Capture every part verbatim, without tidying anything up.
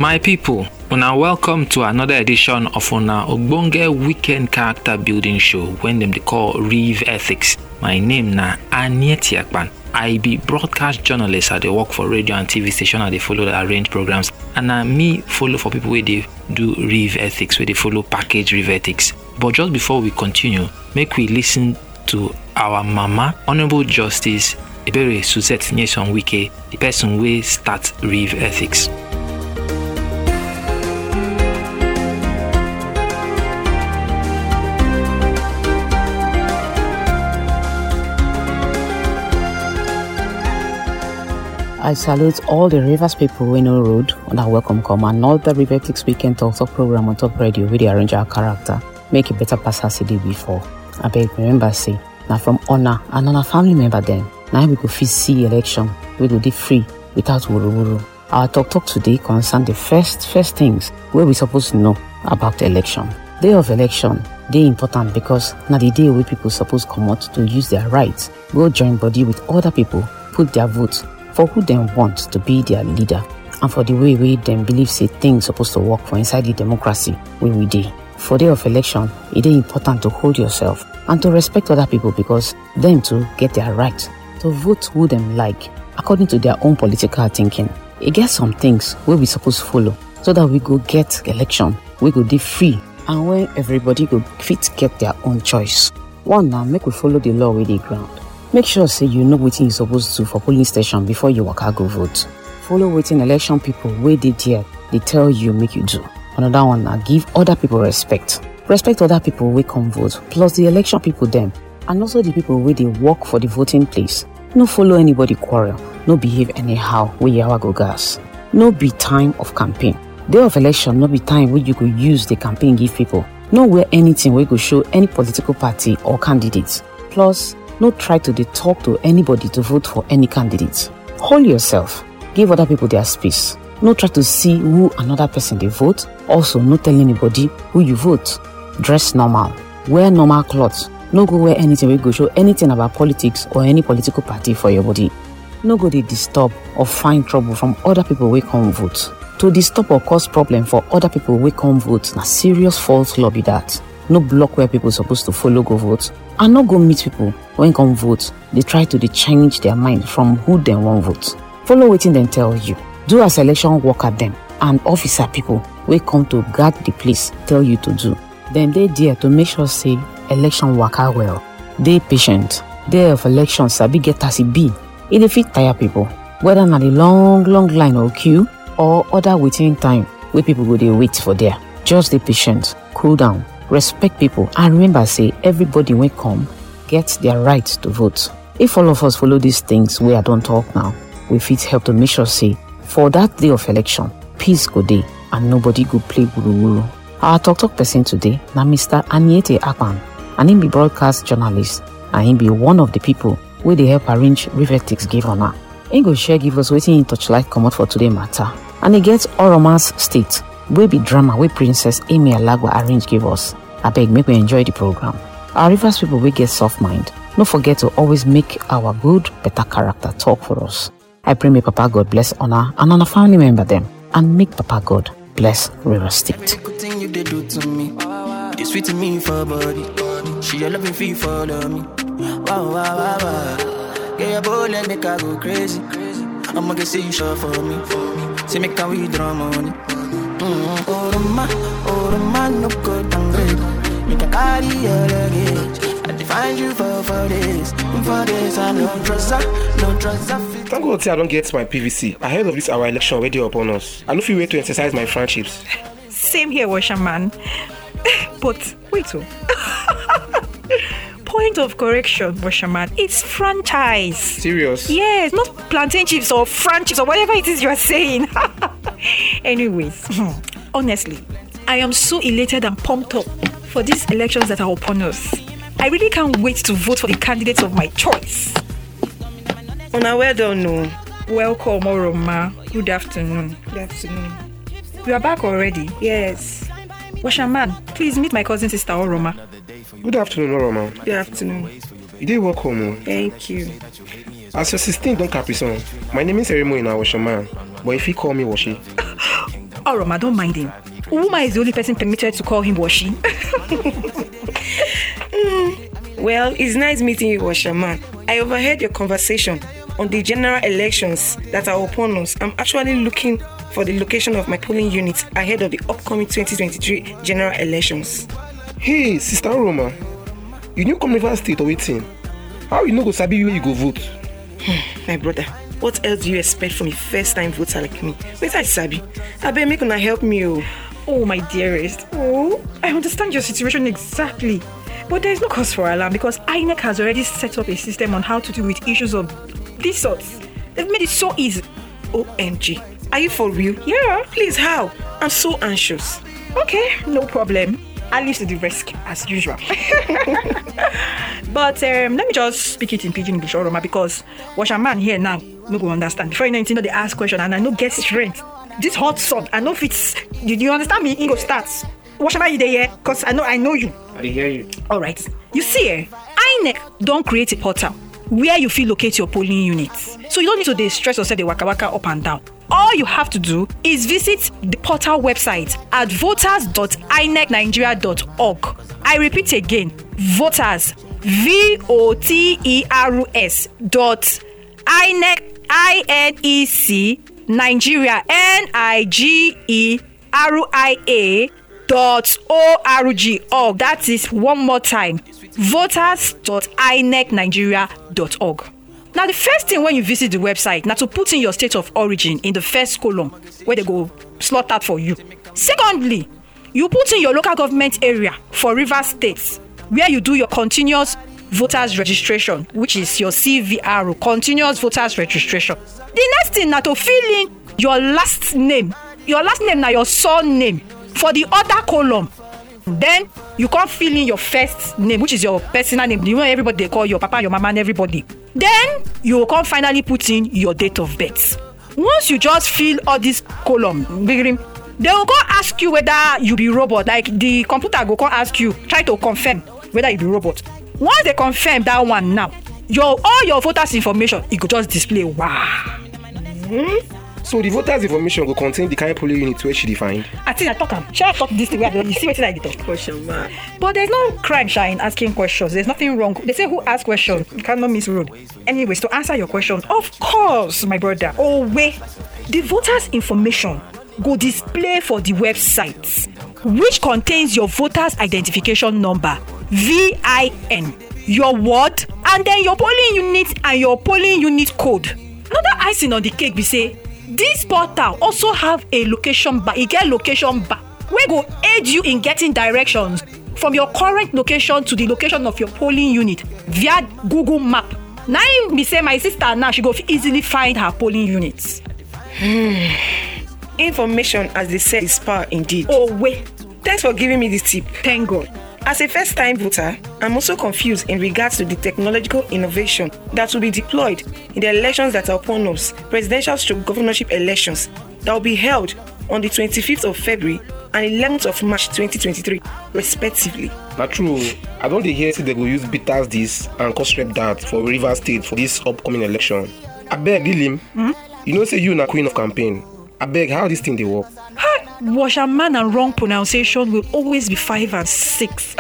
My people, una welcome to another edition of una ogbonge weekend character building show when them they call Reeve Ethics. My name na Anieti Akpan. I be broadcast journalist at the work for radio and T V station and they follow the arranged programs. And uh, me follow for people where they do Reeve Ethics, where they follow package Reeve Ethics. But just before we continue, make we listen to our mama, Honorable Justice Ebere Suzette Nyesom Wike, the person who start Reeve Ethics. I salute all the Rivers people we know road on our welcome come and all the Reeve Ethics weekend talk talk program on top radio where they arrange our character, make it better pass as it did before. I beg remember say, now from honor and on a family member then, now we go fit see election, we go dey free without wuru wuru. Our talk talk today concern the first first things where we supposed to know about the election. Day of election, dey important because now the day where people supposed come out to use their rights, go join body with other people, put their votes for who them want to be their leader and for the way we them believe say things supposed to work for inside the democracy where we dey. For day of election, it is important to hold yourself and to respect other people because them too get their right to vote who them like according to their own political thinking. It gets some things where we supposed to follow so that we go get election, we go dey free and when everybody go fit get their own choice. One now, make we follow the law with the ground. Make sure say you know what you're supposed to for polling station before you walk out go vote. Follow waiting election people where they there, they tell you make you do. Another one now, give other people respect. Respect other people where come vote, plus the election people them, and also the people where they work for the voting place. No follow anybody quarrel, no behave anyhow where you go gas. No be time of campaign. Day of election no be time where you could use the campaign give people. No wear anything where you could show any political party or candidates. Plus, no try to dey talk to anybody to vote for any candidate. Hold yourself. Give other people their space. No try to see who another person they vote. Also, no tell anybody who you vote. Dress normal. Wear normal clothes. No go wear anything wey go show anything about politics or any political party for your body. No go dey disturb or find trouble from other people wey come vote. To disturb or cause problem for other people wey come vote na serious false law be that. No block where people supposed to follow go vote. And not go meet people when come vote. They try to they change their mind from who they want vote. Follow waiting them tell you. Do as election work at them and officer people will come to guard the place tell you to do. Then they dare to make sure say election work out well. They patient. Day of election sabi get as it be. It dey fit tire people. Whether na the long long line or queue or other waiting time where people go they wait for there. Just be patient. Cool down. Respect people and remember say everybody when come get their right to vote. If all of us follow these things where I don't talk now, we fit help to make sure say for that day of election, peace go day and nobody go play wuru wuru. Our talk talk person today na Mister Anieti Akpan and he be broadcast journalist and he be one of the people where they help arrange Reeve Ethics give honor. He go share give us waiting in touchlight come out for today matter and he gets Oroma's state where be drama where Princess Amy Alagwa arrange give us. I beg make we enjoy the program. Our Rivers people we get soft mind. Don't forget to always make our good, better character talk for us. I pray may Papa God bless honor and honor family member them and make Papa God bless River State. Good thing you did do to me. It's sweet to me for body. She a loving fee for me. Wow, wow, wow, wow. Get your boy let make I go crazy. I'ma get see you sure for me. Say make I withdraw money. Mm-hmm. Oh, the man, oh, the man, no good and great. Make a carry your luggage. I define you for, for this. For this, I no trust, no trust. Thank God I don't get my P V C. Ahead of this our election where they upon us. I don't feel way to exercise my friendships. Same here, Washerman. But wait, oh. Point of correction, Washerman. It's franchise. Serious? Yes, not plantain chips or Fran chips or whatever it is you are saying. Anyways, honestly, I am so elated and pumped up for these elections that are upon us. I really can't wait to vote for the candidates of my choice. Una well done, no. Welcome, Oroma. Good afternoon. Good afternoon. You are back already? Yes. Washerman, please meet my cousin sister Oroma. Good afternoon, Oroma. Good afternoon. You did welcome home. Thank you. As your sixteen don't caprison, my name is Erimo in our Washerman, but if you call me Washi. Oroma, don't mind him. Uma is the only person permitted to call him Washi. mm, well, it's nice meeting you, Washaman. I overheard your conversation on the general elections that are upon us. I'm actually looking for the location of my polling unit ahead of the upcoming twenty twenty-three general elections. Hey, Sister Roma, you new come River State or waiting? How you know go sabi where you go vote? My brother, what else do you expect from a first-time voter like me? Wait, I sabi. I better make una help me, oh. Oh, my dearest. Oh, I understand your situation exactly. But there is no cause for alarm because I N E C has already set up a system on how to deal with issues of these sorts. They've made it so easy. O M G. Are you for real? Yeah. Please, how? I'm so anxious. Okay, no problem. I'll leave to the rescue as usual. But um, let me just speak it in pidgin English, Oroma, because Washaman here now no go understand. Before you know anything, they ask question and I no get strength. This hot sun, I know if it's. Did you understand me? Ingo starts. Washaman, you there here? Cause I know I know you. I hear you. All right. You see, eh, I N E C don't create a portal where you feel locate your polling units. So you don't need to dey stress yourself the waka waka up and down. All you have to do is visit the portal website at voters dot I N E C nigeria dot org. I repeat again, voters, V O T E R S dot I N E C, I N E C, Nigeria, N I G E R I A dot O R G org. That is one more time, voters dot I N E C nigeria dot org. Now, the first thing when you visit the website, now to put in your state of origin in the first column where they go slot out for you. Secondly, you put in your local government area for Rivers State, where you do your continuous voters registration, which is your C V R, continuous voters registration. The next thing now to fill in your last name, your last name now your surname for the other column. Then you can fill in your first name, which is your personal name. You know everybody they call your papa, your mama, and everybody. Then you can finally put in your date of birth. Once you just fill all this column, they will go ask you whether you be robot. Like the computer will go ask you, try to confirm whether you be robot. Once they confirm that one now, your all your voters information, it could just display. Wow. Mm-hmm. So the voters information will contain the kind of polling unit where she defined. I think I talk am. Shall I talk this thing where you see what I talk? Question mark. But there's no crime, Sha, in asking questions. There's nothing wrong. They say who asks questions cannot miss road. Anyways, to answer your question, of course, my brother. Oh wait, the voters information go display for the website, which contains your voters identification number, V I N, your ward, and then your polling unit and your polling unit code. Another icing on the cake, we say. This portal also have a location bar. You get location bar where go aid you in getting directions from your current location to the location of your polling unit via Google Map. Now me say my sister now she go easily find her polling units. Hmm. Information, as they say, is power indeed. Oh wait. Thanks for giving me this tip. Thank God. As a first-time voter, I'm also confused in regards to the technological innovation that will be deployed in the elections that are upon us, presidential stroke governorship elections that will be held on the twenty-fifth of February and eleventh of March twenty twenty-three, respectively. Not true. I don't hear say they will use bitters this and construct that for Rivers State for this upcoming election. I beg, Lilim, mm-hmm. You know say you na queen of campaign. I beg, how this thing they work? Washerman and wrong pronunciation will always be five and six.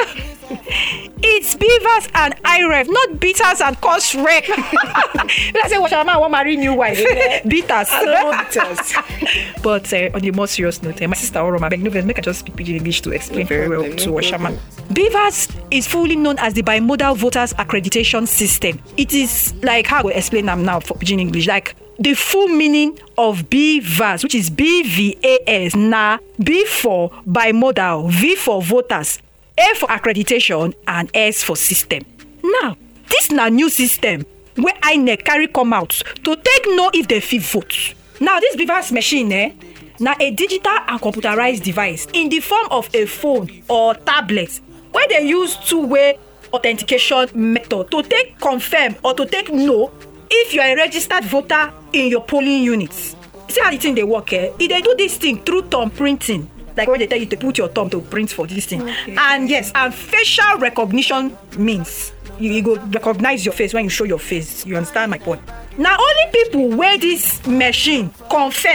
It's beavers and I R E V, not beaters and cost wreck. Let's say Washerman won't marry new wife. Beaters. I don't know beaters. But uh, on the more serious note, uh, my sister Oroma, beg no make I just speak pidgin English to explain very well to Washerman. Beavers is fully known as the Bimodal Voters Accreditation System. It is like how I will explain them now for pidgin English, like the full meaning of BVAS, which is B V A S, na B for bimodal, V for voters, A for accreditation, and S for system. Now, this na new system where I N E C carry come out to take know if they fit vote. Now, this BVAS machine, eh, na a digital and computerized device in the form of a phone or tablet where they use two-way authentication method to take confirm or to take know if you are a registered voter in your polling units. See how the thing they work, eh? If they do this thing through thumb printing, like when they tell you to put your thumb to print for this thing. Okay. And yes, and facial recognition means you, you go recognize your face when you show your face. You understand my point? Now, only people where this machine confirm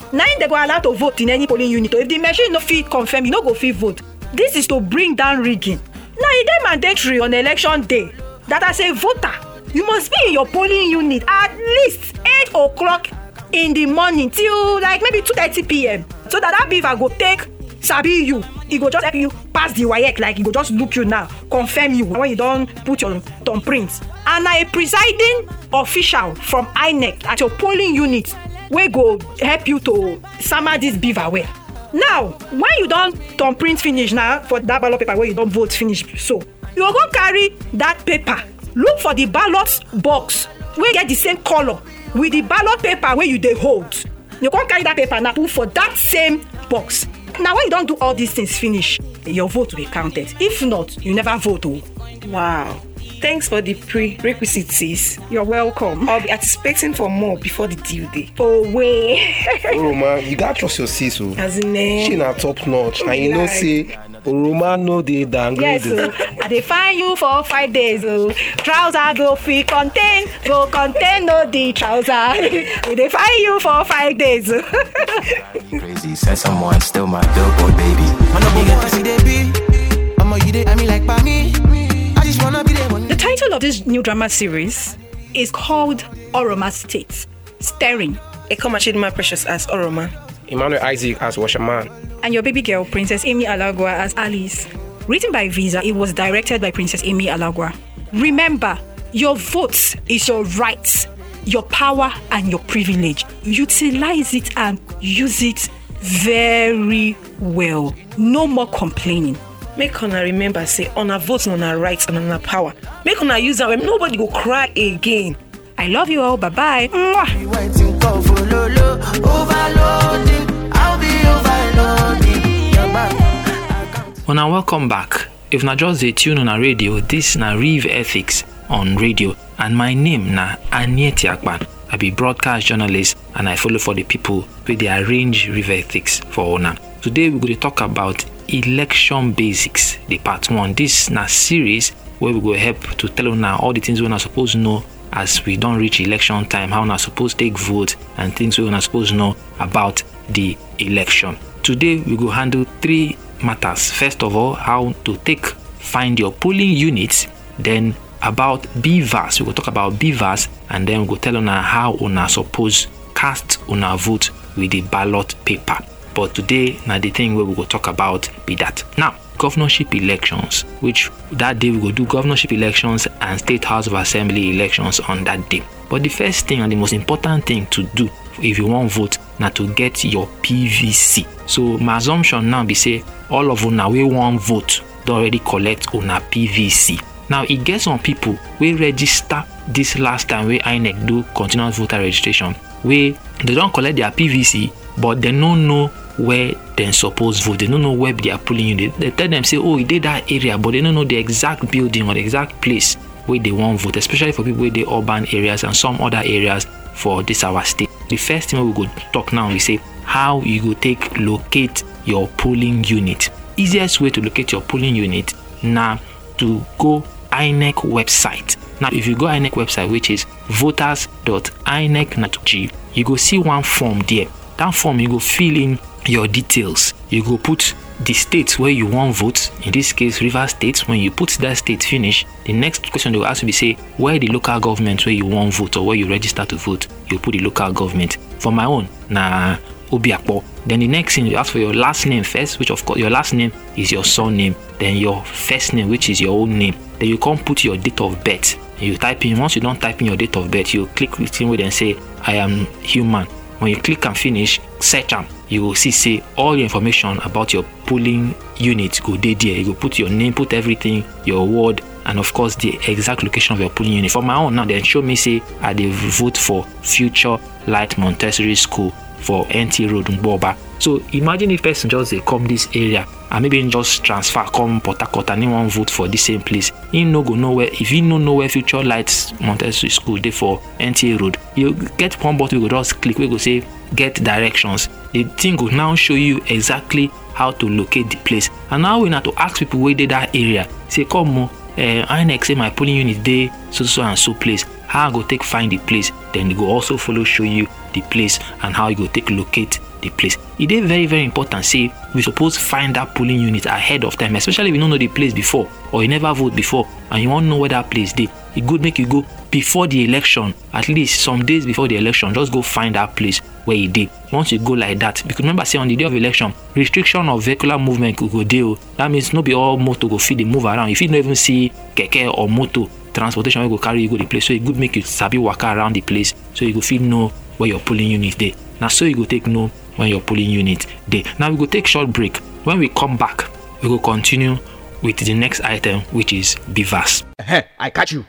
Now they go allowed to vote in any polling unit. If the machine no fit confirm, you no go fit vote. This is to bring down rigging. Now it is mandatory on election day that as a voter, you must be in your polling unit at least eight o'clock in the morning till like maybe two thirty p.m. so that that beaver go take sabi you. He go just help you pass the W A E C, like he go just look you now, confirm you when you don't put your thumbprints. And a presiding official from I N E C at your polling unit will go help you to summer this beaver well. Now, when you don't thumbprint finish now for that ballot paper where you don't vote finish, so you go go carry that paper, look for the ballot box where get the same color with the ballot paper where you they hold. You go carry that paper now put for that same box. Now, when you don't do all these things finish, your vote will be counted. If not, you never vote. Oh. Wow. Thanks for the prerequisites, sis. You're welcome. I'll be anticipating for more before the due day. Oh, way. Oroma, you gotta trust your sis. Oh. As in, eh? She na top notch. And you know, say, Oroma no dey downgrade. Yes, oh. I dey find you for five days. Oh. Trouser go free contain, go contain no the trouser. We dey find you for five days. Crazy, send someone steal my billboard, baby. The title of this new drama series is called Oroma State, starring Ekoma Chidinma Precious as Oroma, Emmanuel Isaac as Washerman, and your baby girl, Princess Amy Alagwa as Alice. Written by Visa, it was directed by Princess Amy Alagwa. Remember, your vote is your right, your power, and your privilege. Utilize it and use it very well. No more complaining. Make una remember, say, on our votes, on our rights, and on our power. Make una use that when nobody go cry again. I love you all. Bye-bye. Mwah. Una welcome back. If na just dey tune on a radio, this na Reeve Ethics on radio, and my name na Anieti Akpan. I be broadcast journalist and I follow for the people where they arrange Reeve Ethics for una. Today we're going to talk about election basics, the part one. This na series where we go help to tell una all the things we are supposed to know as we don't reach election time, how we are supposed to take vote, and things we are supposed to know about the election. Today we go handle three matters. First of all, how to take find your polling units, then about B V A S. We will talk about B V A S, and then we go tell una how una suppose cast una vote with the ballot paper. But today, now the thing where we go talk about be that. Now, governorship elections, which that day we go do governorship elections and State House of Assembly elections on that day. But the first thing and the most important thing to do if you want vote, now to get your P V C. So my assumption now be say all of una we want vote, they already collect una P V C. Now it gets some people we register this last time where I N E C do continuous voter registration, where they don't collect their P V C, but they don't know where they suppose vote. They don't know where they are polling unit. They tell them say, oh, it did that area, but they don't know the exact building or the exact place where they want vote, especially for people where they urban areas and some other areas for this our state. The first thing we go talk now is say how you go take locate your polling unit. Easiest way to locate your polling unit now to go I N E C website. Now if you go I N E C website, which is voters dot I N E C dot G, you go see one form there. That form you go fill in your details. You go put the state where you want vote, in this case Rivers State. When you put that state finish, the next question they will ask you be say where the local government where you want vote or where you register to vote. You put the local government. For my own, na Obiakpo. Then the next thing you ask for your last name first, which of course your last name is your surname, then your first name, which is your own name. Then you come put your date of birth. You type in. Once you don't type in your date of birth, you click the thing where then say I am human. When you click and finish, search them, you will see say all your information about your polling unit go there. You go put your name, put everything, your ward, and of course the exact location of your polling unit. For my own now, then show me say I dey vote for Future Light Montessori School for N T Road Mboba. So imagine if person just they come this area and maybe just transfer come Port Harcourt and he want vote for the same place. He no go nowhere. If he no know where Future Light Montessori School they for N T A Road, you get one button. We go just click. We go say get directions. The thing will now show you exactly how to locate the place. And now we have to ask people where they that area. Say come on, uh, I N E C say my polling unit there so so and so place. How I go take find the place? Then they go also follow show you the place and how you go take locate the the place. It is very very important say we suppose find that polling unit ahead of time, especially if you don't know the place before or you never vote before and you want to know where that place is. It good make you go before the election, at least some days before the election. Just go find that place where you did. Once you go like that, because remember say on the day of election, restriction of vehicular movement could go deal. That means no be all motor go fit the move around. If you don't even see keke or motor transportation will go carry you go the place, so it good make you sabi waka around the place so you go fit know where your polling unit dey. Now so you go take know when your polling unit dey. Now we go take short break. When we come back, we go continue with the next item, which is B V A S. Hey, I catch you.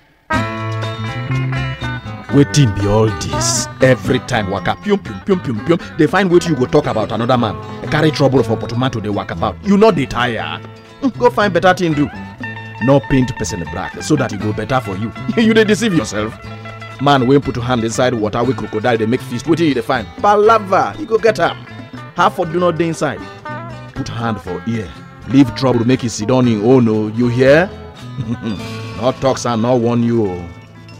Wetin be all this? Every time waka pium pium pium pium pium, they find wetin you go talk about another man. Carry trouble for Potomato they walk about. You not dey tire. Go find better thing do. No paint person black so that it go better for you. You dey deceive yourself. Man wey put hand inside water with crocodile they make feast. Wetin you dey find? Palava, you go get am. Half for do not dey inside. Put hand for ear. Leave trouble make you sit down in. Oh no, you hear? Not talks and not warn you. Oh.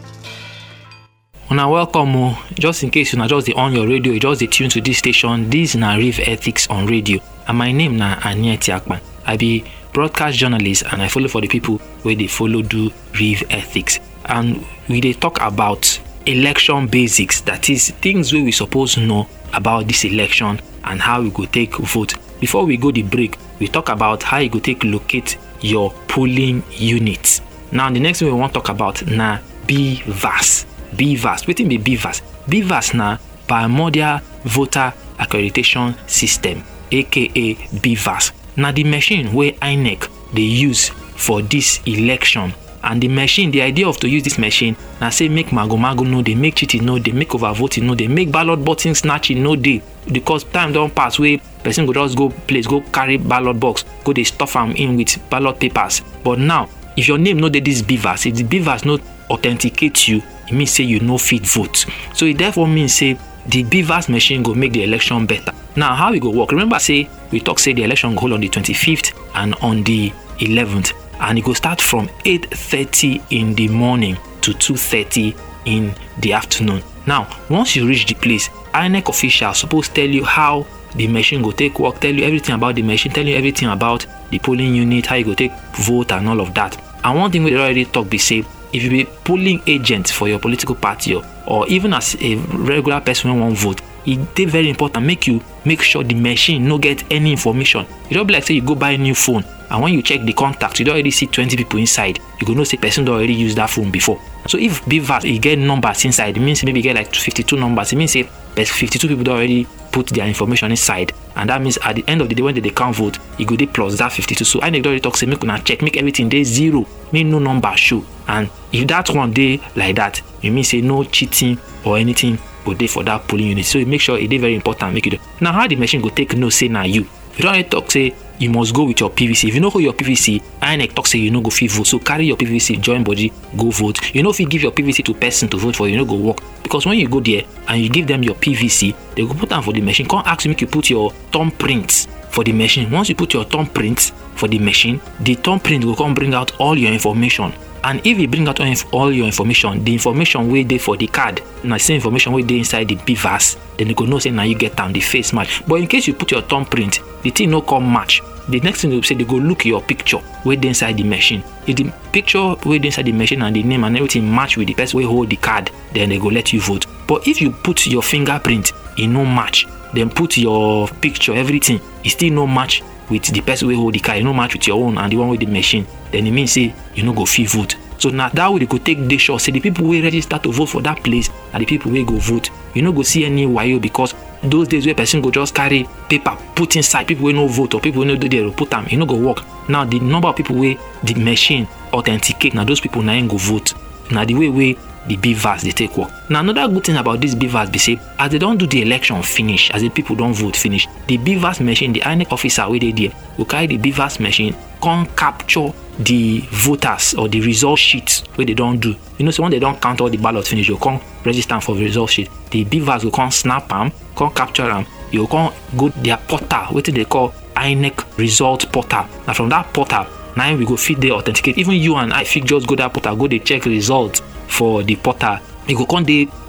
Una welcome o. Just in case you na just dey on your radio, you just dey tune to this station. This na Rev Ethics on radio, and my name na Anieti Akpan. I be broadcast journalist and I follow for the people where they follow do Rev Ethics. And we dey talk about election basics, that is things where we suppose to know about this election and how we go take vote. Before we go the break, we talk about how you go take locate your polling units. Now the next thing we want to talk about na B V A S. B V A S. Wetin be B V A S? B V A S na Primordial Voter Accreditation System, aka B V A S. Na the machine where I N E C dey use for this election. And the machine, the idea of to use this machine, na say make mago-mago no dey, make cheating no dey, make overvoting no dey, make ballot button snatching no dey. Because time don pass wey person go just go place, go carry ballot box, go dey stuff am in with ballot papers. But now, if your name no dey this B V A S, if the B V A S no authenticate you, it means say you no fit vote. So it therefore means say the B V A S machine go make the election better. Now, how it go work? Remember say we talk say the election go hold on the twenty-fifth and on the eleventh. And it go start from eight thirty in the morning to two thirty in the afternoon. Now, once you reach the place, I N E C officials suppose tell you how the machine go take work, tell you everything about the machine, tell you everything about the polling unit, how you go take vote and all of that. And one thing we already talk be say, if you be polling agent for your political party or, or even as a regular person who won't vote, it is very important make you make sure the machine no get any information. You don't be like say you go buy a new phone and when you check the contacts, you don't already see twenty people inside. You go know say person don't already use that phone before. So if B V A S you get numbers inside, it means maybe you get like fifty-two numbers. It means say there's fifty-two people that already put their information inside, and that means at the end of the day when they, they can't vote, you go dey plus that fifty-two. So I N E C already talk say make una check, make everything dey zero, make no number show. And if that one day like that, it means say no cheating or anything go dey for that polling unit. So you make sure it is very important make you do. Now how the machine go take no say na you. You don't already talk say you must go with your P V C. If you know who your P V C, I N E C talk say you no go fit vote. So carry your P V C, join body, go vote. You know if you give your P V C to person to vote for you, you no go work. Because when you go there and you give them your P V C, they go put them for the machine. Come ask you make you put your thumbprint for the machine. Once you put your thumbprint for the machine, the thumbprint will come bring out all your information. And if you bring out all your information, the information wey dey for the card, na the same information wey dey inside the B V A S, then you go know say na you get am, the face match. But in case you put your thumbprint, the thing no come match. The next thing they will say, they go look your picture wey dey inside the machine. If the picture wey dey inside the machine and the name and everything match with the person wey hold the card, then they go let you vote. But if you put your fingerprint, e no match, then put your picture, everything, e still no match with the person wey hold the card, e no match with your own and the one with the machine, then it means say you no go fit vote. So now that way they go take dey sure say the people wey register to vote for that place are the people wey go vote. You no go see any wayo, because those days where person go just carry paper put inside, people wey no vote or people wey no do there put am, e no go work. Now the number of people wey the machine authenticate, now those people na im go vote. Now the way wey the B V A S they take work. Now another good thing about this B V A S be say, as they don't do the election finish, as the people don't vote finish, the B V A S machine, the I N E C officer wey dey there will carry the B V A S machine, come capture the voters or the result sheets where they don't do. You know, so when they don't count all the ballots finish, you come register for the result sheet. The B V A S will come snap them, come capture them. You come go their portal, what they call I N E C result portal. Now from that portal, now we go feed the authenticate. Even you and I fit just go that portal, go they check results for the portal. You go come they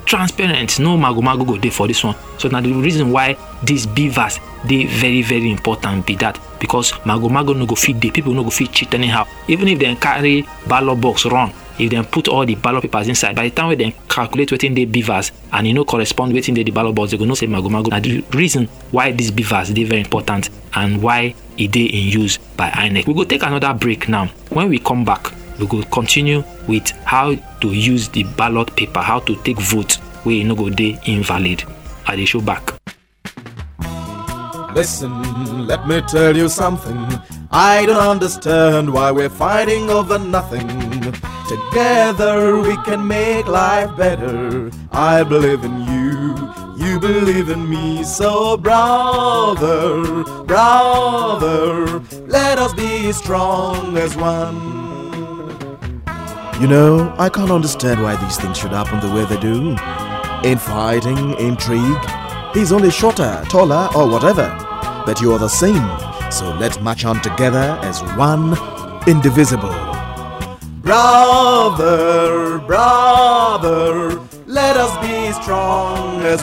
transparent, no mago mago go dey for this one. So now the reason why this beavers dey very very important be that because mago mago no go fit dey, people no go fit cheat anyhow. Even if they carry ballot box run, if they put all the ballot papers inside, by the time when they calculate wetin dey beavers and e no correspond wetin dey the ballot box, they go know say mago mago. Na the reason why these beavers dey very important and why e dey in use by I N E C. We go take another break now. When we come back, we go continue with how to use the ballot paper, how to take vote where e no go dey invalid. I dey show back. Listen, let me tell you something. I don't understand why we're fighting over nothing. Together we can make life better. I believe in you, you believe in me. So brother, brother, let us be strong as one. You know, I can't understand why these things should happen the way they do. Infighting, intrigue. He's only shorter, taller, or whatever. But you are the same. So let's march on together as one, indivisible. Brother, brother, let us be strong as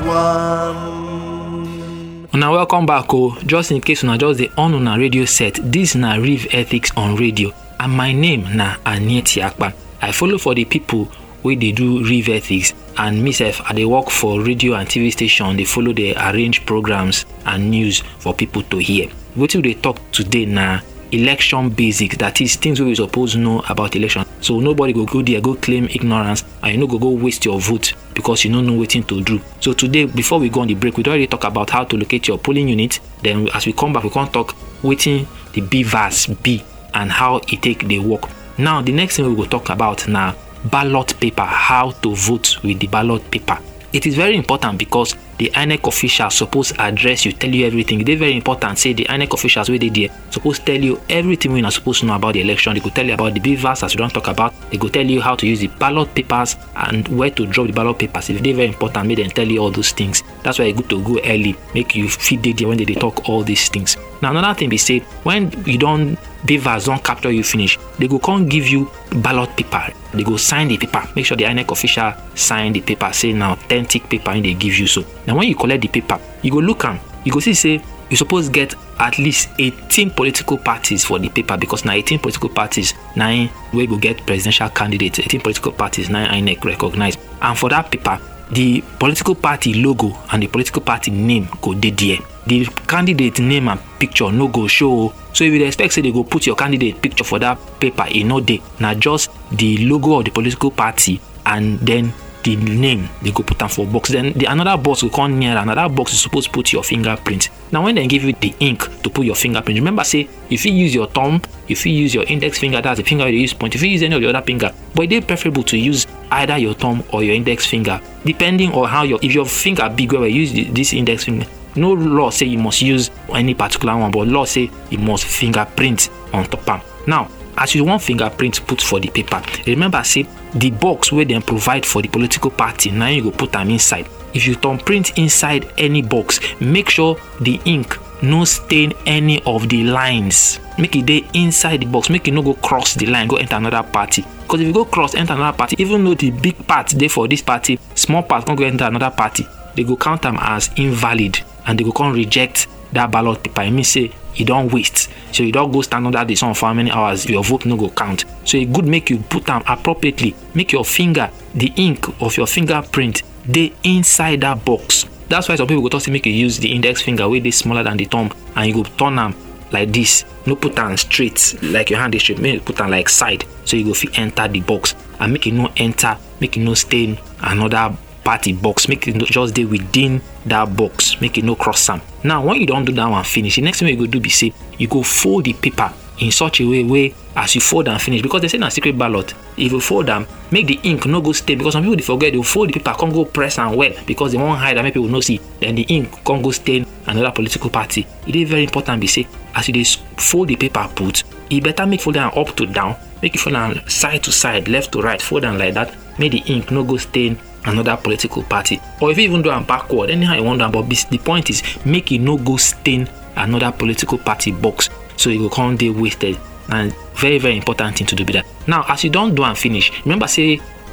one. Now welcome back. Oh, just in case una just the on una radio set, this na Rev Ethics on radio, and my name na Anieti Akpan. I follow for the people where they do Rev Ethics, and myself I dey work for radio and T V station. They follow, they arrange programs and news for people to hear. Wetin we dey talk today na election basics, that is things wey we suppose know about election. So nobody go go there go claim ignorance, and you no go go waste your vote because you don't know wetin to do. So today, before we go on the break, we don already talk about how to locate your polling unit. Then as we come back, we can talk wetin the beavers be and how it take dey work. Now the next thing we will talk about now ballot paper, how to vote with the ballot paper. It is very important because the I N E C officials suppose address you, tell you everything. They very important. Say the I N E C officials where they there suppose tell you everything we are supposed to know about the election. They could tell you about the beavers as we don't talk about. They could tell you how to use the ballot papers and where to drop the ballot papers. If they very important, make them tell you all those things. That's why it's good to go early. Make you fit there when they, they talk all these things. Now another thing be say when you don't beavers don't capture you finish, they go come give you ballot paper. They go sign the paper. Make sure the I N E C official sign the paper. Say now authentic paper and they give you so. Now when you collect the paper, you go look am. You go see say you suppose get at least eighteen political parties for the paper, because now eighteen political parties nine we go get presidential candidates. eighteen political parties nine I N E C recognize. And for that paper, the political party logo and the political party name go dey there. The candidate name and picture no go show. So if you expect say they go put your candidate picture for that paper, e no dey. Now just the logo of the political party and then the name they go put them for box. Then the another box will come near another box is supposed to put your fingerprint. Now when they give you the ink to put your fingerprint, remember say if you use your thumb, if you use your index finger, that's the finger you use point. If you use any of the other finger, but it's preferable to use either your thumb or your index finger, depending on how your if your finger big, where you use this index finger. No law say you must use any particular one, but law say you must fingerprint on top am. Now as you want fingerprint put for the paper, remember say the box where they provide for the political party, now you go put them inside. If you thumb print inside any box, make sure the ink no stain any of the lines. Make it dey inside the box, make it no go cross the line, go enter another party. Because if you go cross enter another party, even though the big part there for this party, small part can go enter another party, they go count them as invalid and they go come reject that ballot paper. It means say you don't waste. So you don't go stand under the sun for how many hours, your vote no go count. So it good make you put them appropriately. Make your finger, the ink of your fingerprint, they inside that box. That's why some people go talk to make you use the index finger way they smaller than the thumb, and you go turn them like this. No put them straight like your hand is straight. Make you put them like side, so you go fit enter the box and make it no enter, make it no stain another party box. Make it just stay within that box. Make it no cross them. Now when you don't do that one finish, the next thing you go do be say you go fold the paper in such a way where as you fold and finish, because they say na secret ballot, if you fold them, make the ink no go stay, because some people they forget they fold the paper, can't go press and well because they won't hide and make people no see, then the ink can't go stain another political party. It is very important be say as you they fold the paper put, you better make fold them up to down, make it fold them side to side, left to right, fold them like that, make the ink no go stain another political party. Or if you even do them backward, anyhow you want them, but the point is make it no go stain another political party box, so you go can't be wasted. And very very important thing to do be that. Now as you don't do and finish, remember say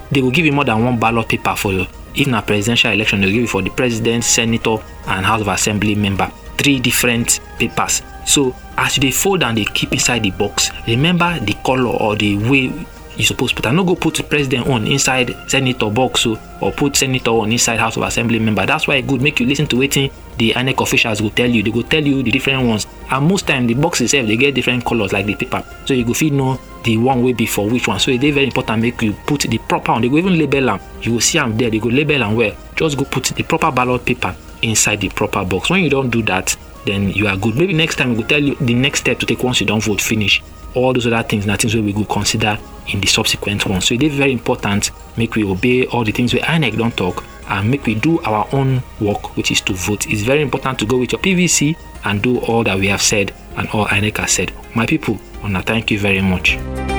they will give you more than one ballot paper for you. If na presidential election, they'll give you for the president, senator, and House of Assembly member. Three different papers. So as they fold and they keep inside the box, remember the color or the way you supposed to put. I no go put the president on inside senator box so, or put senator on inside House of Assembly member. That's why it good make you listen to waiting the I N E C officials will tell you. They go tell you the different ones. And most time the box itself they get different colors like the paper. So you go fit know the one way before which one. So it's very important make you put the proper one. They go even label them. You will see them there. They go label them well. Just go put the proper ballot paper inside the proper box. When you don't do that, then you are good. Maybe next time we will tell you the next step to take once you don't vote finish. All those other things, na things where we go consider in the subsequent ones. So it is very important make we obey all the things where I N E C don't talk and make we do our own work, which is to vote. It's very important to go with your P V C and do all that we have said and all I N E C has said. My people, Una, thank you very much.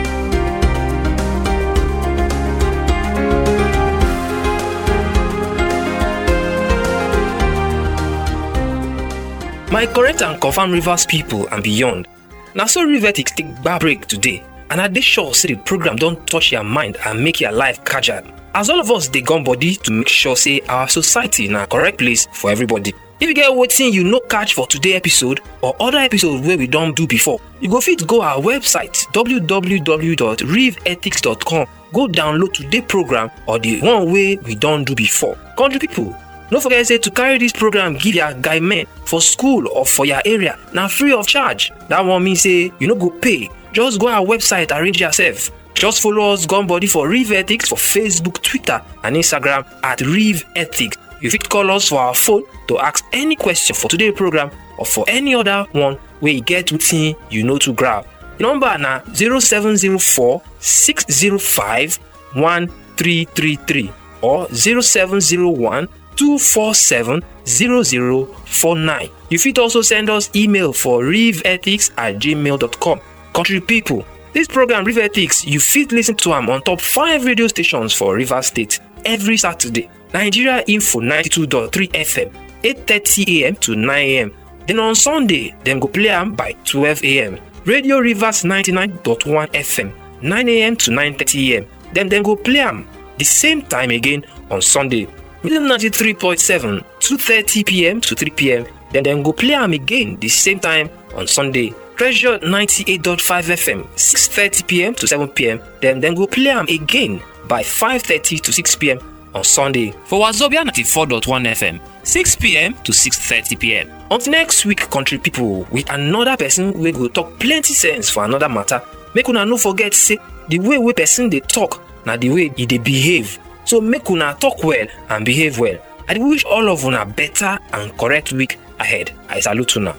My correct and confirmed Rivers people and beyond. Now so Rivetix take back break today, and I dey sure say the program don't touch your mind and make your life casual. As all of us dey gone body to make sure say our society na correct place for everybody. If you get wetin you no catch for today episode or other episodes where we don't do before, you go fit go our website w w w dot riv ethics dot com. Go download today program or the one way we don't do before. Country people, no forget say to carry this program give your guy men for school or for your area now free of charge. That one means say you no go pay. Just go our website, arrange yourself. Just follow us Gone Body for Riv Ethics for Facebook, Twitter, and Instagram at Riv Ethics. You fit call us for our phone to ask any question for today's program or for any other one where you get within you know to grab. The number na zero seven zero four six zero five one three three three or zero seven zero one two four seven zero zero four nine. You fit also send us email for rivethics at gmail dot com. Country people, this program Riv Ethics, you fit listen to them on top five radio stations for Rivers State every Saturday. Nigeria Info ninety-two point three F M, eight thirty a m to nine a m Then on Sunday, them go play them by twelve a m Radio Rivers ninety-nine point one F M, nine a m to nine thirty a m Then them go play them the same time again on Sunday. Rhythm ninety-three point seven, two thirty p m to three p m Then them go play them again the same time on Sunday. Treasure ninety-eight point five F M, six thirty p m to seven p m Then then go play them again by five thirty to six p m on Sunday. For Wazobia ninety-four point one F M, six p m to six thirty p m Until next week, country people, with another person we go talk plenty sense for another matter. Make una no forget say the way we person they talk, na the way they behave. So make una talk well and behave well. I wish all of una better and correct week ahead. I salute una.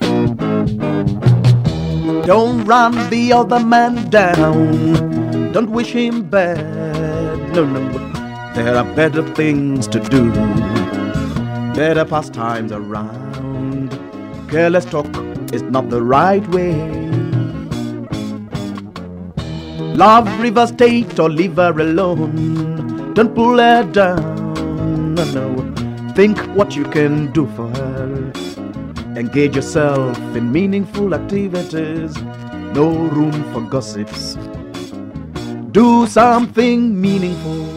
Don't run the other man down. Don't wish him bad. No, no. There are better things to do. Better pastimes around. Careless talk is not the right way. Love River State or leave her alone. Don't pull her down. No, no. Think what you can do for her. Engage yourself in meaningful activities. No room for gossips. Do something meaningful.